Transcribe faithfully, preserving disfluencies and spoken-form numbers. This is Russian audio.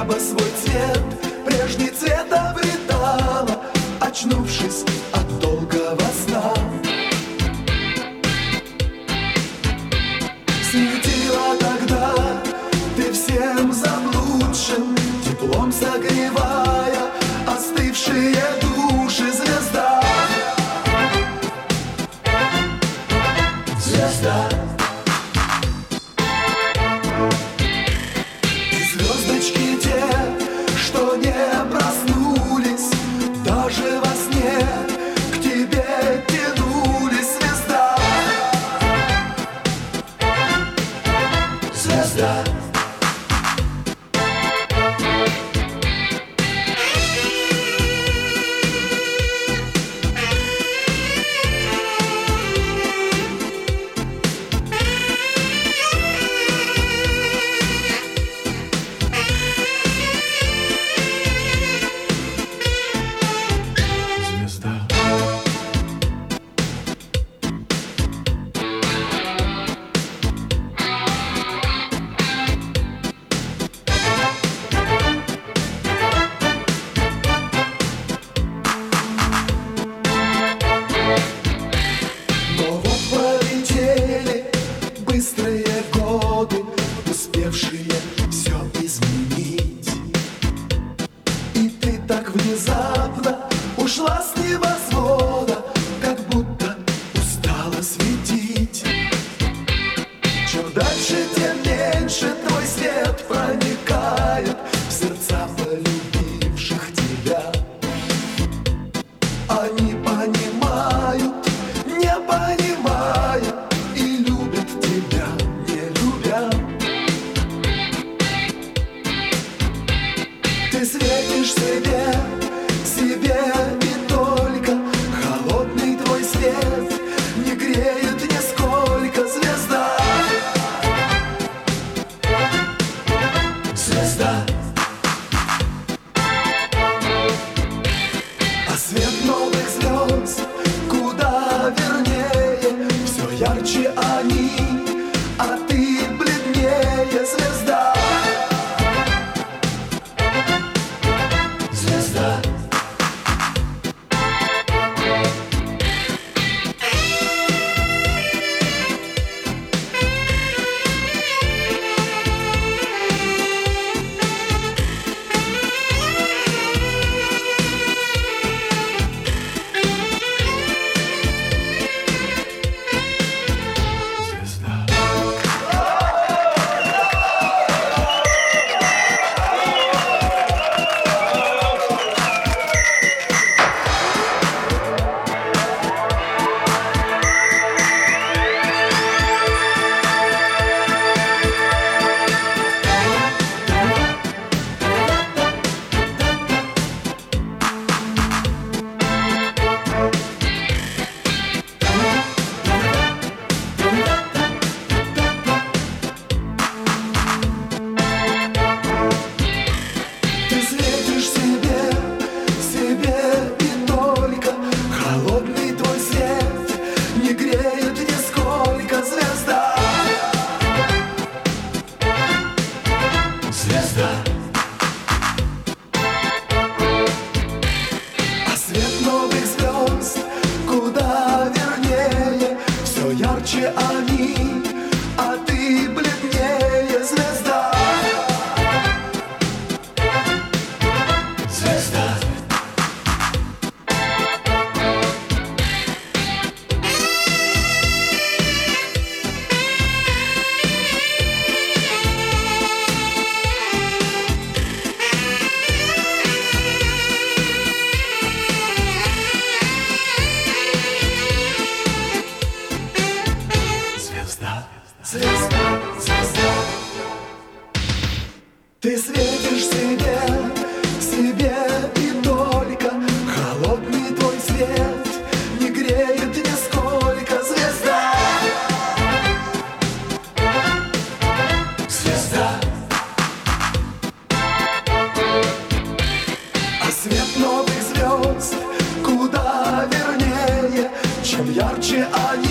небо свой цвет, прежний цвет обретала, очнувшись от долгого сна. Светила тогда ты всем заблудшим, теплом согревая остывшие души. Звезда, звезда, и звездочки те, что не проснулись, даже во сне к тебе тянулись. Звезда, звезда. Быстрые годы, успевшие все изменить, и ты так внезапно ушла с небосвода, как будто устала светить. Чем дальше, тем меньше твой свет проникает в сердца полюбивших тебя. Они понимают, не понимая, тебя не любя. Ты светишь себе, себе и только. Холодный твой свет не греет нисколько. Звезда, звезда, а свет новых звезд куда вернее, все ярче они, а ты бледнее. Звезда, звезда, а свет новых звезд куда вернее, все ярче они, а ты бледнее. Звезда, звезда, звезда, звезда. Ты светишь себе, себе и только. Холодный твой свет не греет нисколько. Звезда, звезда, а свет новых звезд куда вернее, чем ярче они,